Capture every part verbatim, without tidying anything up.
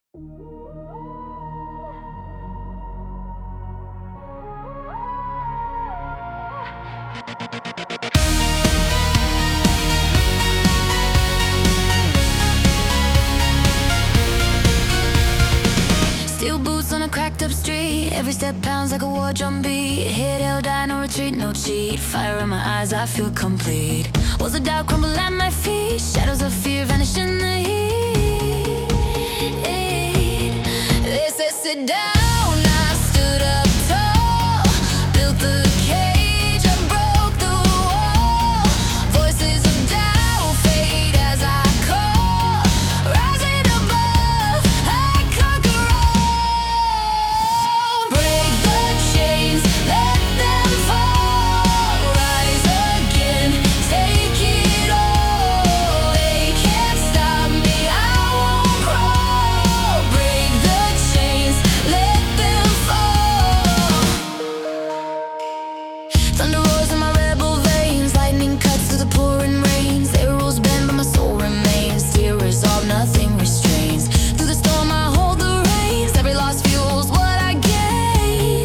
Steel boots on a cracked up street. Every step pounds like a war drum beat. Head held high, no retreat, no cheat. Fire in my eyes, I feel complete. Walls of doubt crumble at my feet. Shadows of fear vanish in the heat. They said sit down, I stood up tall. Built the cage, I broke the wall. Voices of doubt fade as I call. Rising above, I conquer all. Break the chains, let them fall. Rise again, take it all. They can't stop me, I won't crawl. Break the chains, let them fall. Thunder roars in my rebel veins. Lightning cuts through the pouring rains. Arrows bend but my soul remains. Tear resolve, nothing restrains. Through the storm I hold the reins. Every loss fuels what I gain.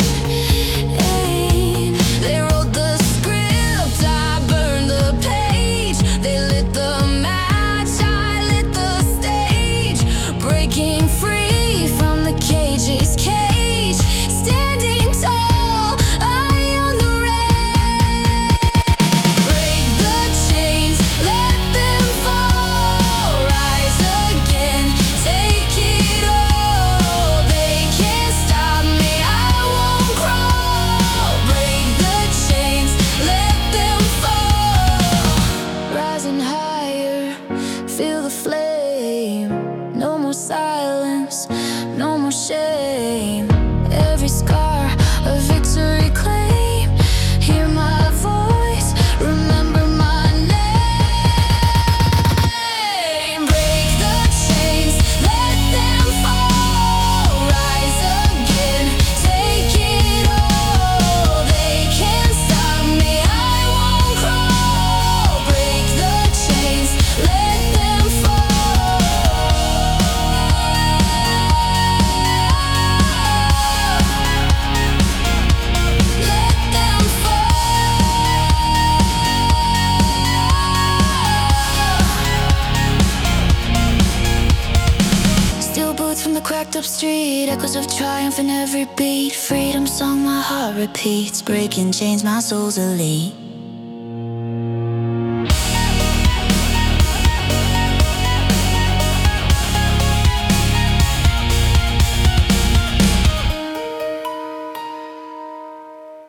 They wrote the script, I burned the page. They lit the match, I lit the stage. Breaking free from the cage's cage. Standing tall, I own the rain. Break the chains, let them fall. Rise again, take it all. They can't stop me, I won't crawl. Break the chains, let them fall. Rising higher, feel the flame. No more silence, no more shame. Every scar a victory claim. Hear my voice, remember my name. Break the chains, let them fall. Rise again, take it all. They can't stop me, I won't crawl. Break the chains, let them fall. Let them fall. Steel boots from the cracked up street. Echoes of triumph in every beat. Freedom song my heart repeats. Breaking chains, my soul's elite.